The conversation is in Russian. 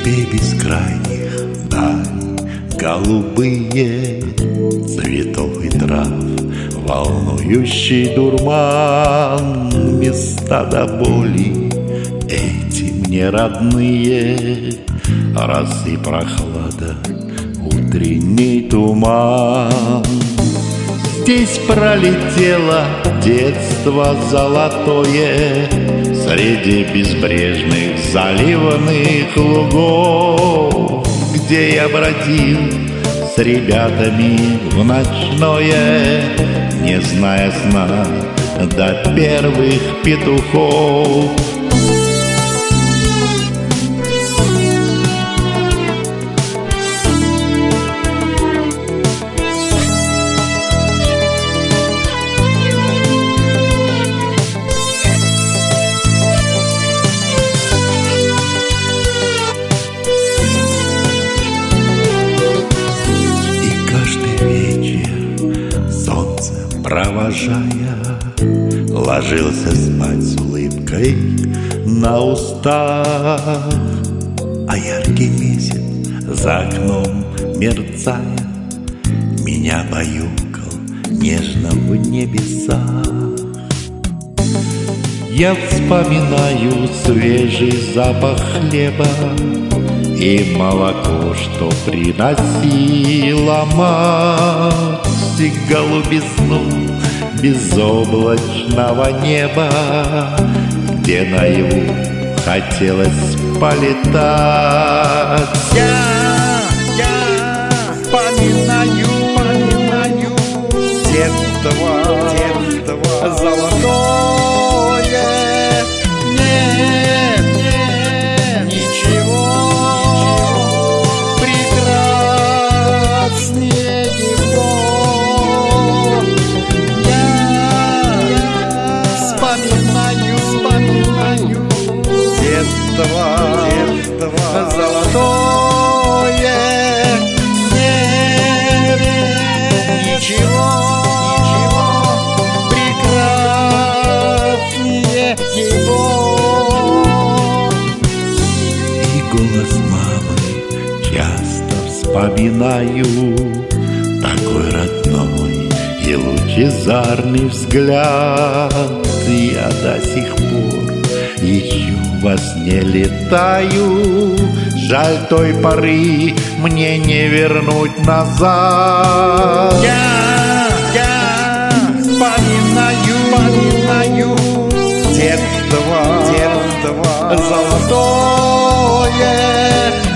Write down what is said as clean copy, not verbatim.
степей бескрайних даль, голубые цветов и трав, волнующий дурман, места до боли эти мне родные, росы прохлада, утренний туман. Здесь пролетело детство золотое среди безбрежных заливных лугов, где я бродил с ребятами в ночное, не зная сна до первых петухов. Провожая, ложился спать с улыбкой на устах, а яркий месяц за окном мерцая меня баюкал нежно в небесах. Я вспоминаю свежий запах хлеба и молоко, что приносила мать, и голубизну безоблачного неба, где наяву хотелось полетать. Я вспоминаю детство золотое. Нет, ничего прекраснее его. Вспоминаю детство золотое. Нет, ничего прекраснее его. И голос мамы часто вспоминаю, такой родной и лучезарный взгляд. Я до сих пор еще во сне летаю, жаль, той поры мне не вернуть назад. Я вспоминаю детство золотое.